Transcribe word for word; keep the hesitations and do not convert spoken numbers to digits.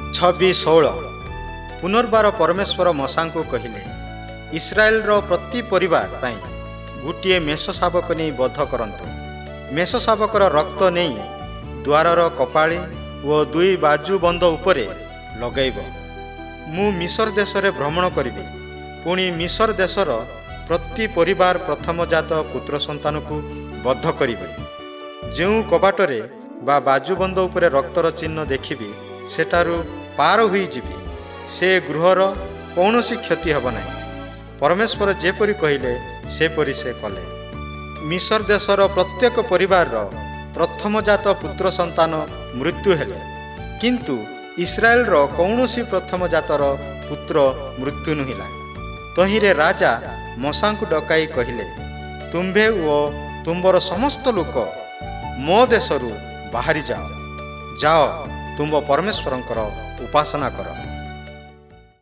ଛବି ଷୋହଳ। ପୁନର୍ବାର ପରମେଶ୍ୱର ମଶାଙ୍କୁ କହିଲେ, ଇସ୍ରାଏଲର ପ୍ରତି ପରିବାର ପାଇଁ ଗୋଟିଏ ମେଷ ଶାବକ ନେଇ ବଧ କରନ୍ତୁ। ମେଷ ଶାବକର ରକ୍ତ ନେଇ ଦ୍ୱାରର କପାଳି ଓ ଦୁଇ ବାଜୁ ବନ୍ଧ ଉପରେ ଲଗାଇବ। ମୁଁ ମିଶର ଦେଶରେ ଭ୍ରମଣ କରିବି। ପୁଣି ମିଶର ଦେଶର ପ୍ରତି ପରିବାର ପ୍ରଥମଜାତ ପୁତ୍ର ସନ୍ତାନକୁ ବଧ କରିବେ। ଯେଉଁ କବାଟରେ ବା ବାଜୁବନ୍ଧ ଉପରେ ରକ୍ତର ଚିହ୍ନ ଦେଖିବି, ସେଠାରୁ ପାର ହୋଇଯିବି। ସେ ଗୃହର କୌଣସି କ୍ଷତି ହେବ ନାହିଁ। ପରମେଶ୍ୱର ଯେପରି କହିଲେ ସେପରି ସେ କଲେ। ମିଶର ଦେଶର ପ୍ରତ୍ୟେକ ପରିବାରର ପ୍ରଥମଜାତ ପୁତ୍ର ସନ୍ତାନ ମୃତ୍ୟୁ ହେଲେ, କିନ୍ତୁ ଇସ୍ରାଏଲର କୌଣସି ପ୍ରଥମଜାତର ପୁତ୍ର ମୃତ୍ୟୁ ନୁହିଲା। ତହିଁରେ ରାଜା ମଶାଙ୍କୁ ଡକାଇ କହିଲେ, ତୁମ୍ଭେ ଓ ତୁମ୍ଭର ସମସ୍ତ ଲୋକ ମୋ ଦେଶରୁ ବାହାରି ଯାଅ। ଯାଅ, ତୁମ୍ଭ ପରମେଶ୍ୱରଙ୍କର ଉପାସନା କର।